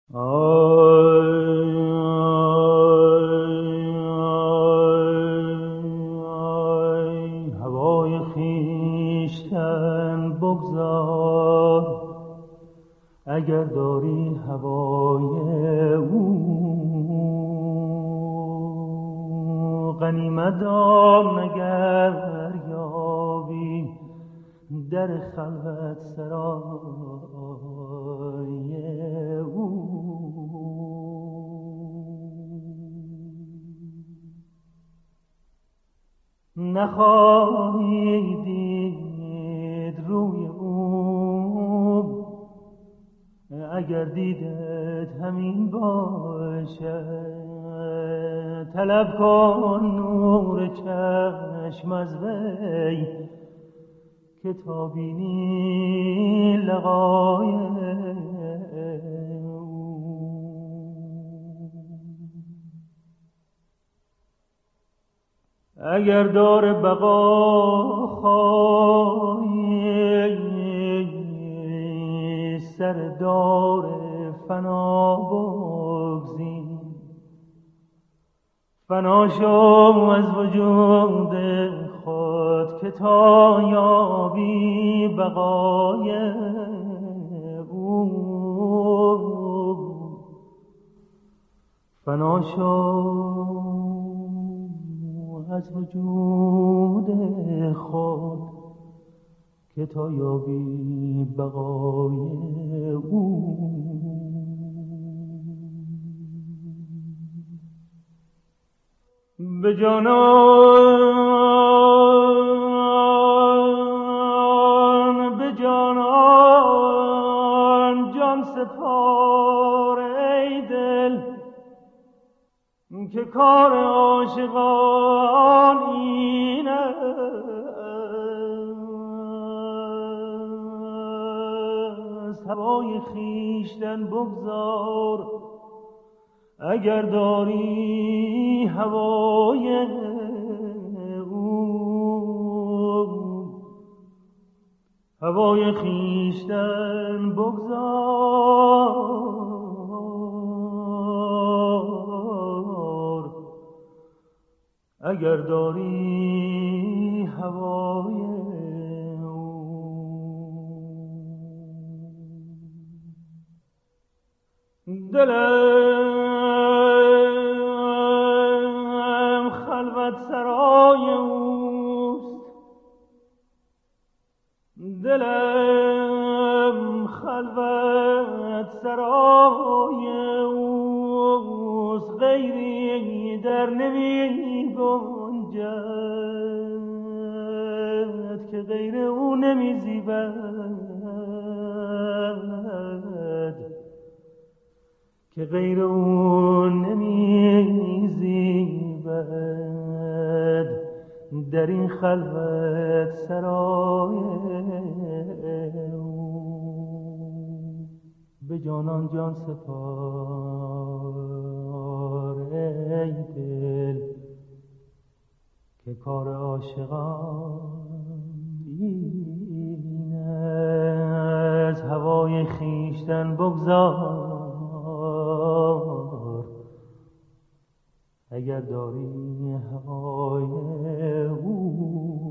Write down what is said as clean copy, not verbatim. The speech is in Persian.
آی هوای خویشتن بگذار، اگر داری هوای او غنیمت دار، نگر یابی در خلوت سرای او. نخواهی دید روی او اگر دیدت همین باشد. طلب کن نور چشم از وی که تا بینی لقای اگر دار بقا خواهی، سر دار فنا بگزین. فنا شو از وجود خود که تا یابی بقای او. فنا شو از وجود خود که تا یابی بقای او. به جانان جان سپار ای دل، که کار عاشقان این است. هوای خویشتن بگذار، اگر داری هوای او. هوای خویشتن بگذار، اگر داری هوای او. دلم خلوت سرای اوست، دلم خلوت سرای اوست. غیری در نمی گنجد، که غیر او نمی زیبد، که غیر او نمی زیبد در این خلوت سرای او. به جانان جان سپار ای دل، که کار عاشقان این است. هوای خویشتن بگذار، اگر داری هوای او.